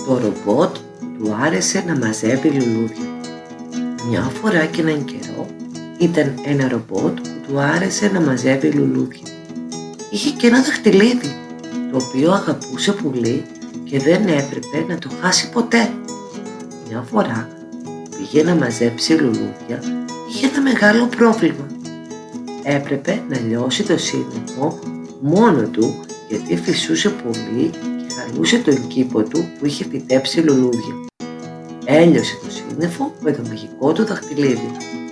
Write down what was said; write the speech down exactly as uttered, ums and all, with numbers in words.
Το ρομπότ που του άρεσε να μαζεύει λουλούδια. Μια φορά και έναν καιρό ήταν ένα ρομπότ που του άρεσε να μαζεύει λουλούδια. Είχε και ένα δαχτυλίδι, το οποίο αγαπούσε πολύ και δεν έπρεπε να το χάσει ποτέ. Μια φορά πήγε να μαζέψει λουλούδια, είχε ένα μεγάλο πρόβλημα. Έπρεπε να λιώσει το σύννεφο μόνο του, γιατί φυσούσε πολύ και χαλούσε τον κήπο του που είχε φυτέψει λουλούδια. Έλειωσε το σύννεφο με το μαγικό του δαχτυλίδι.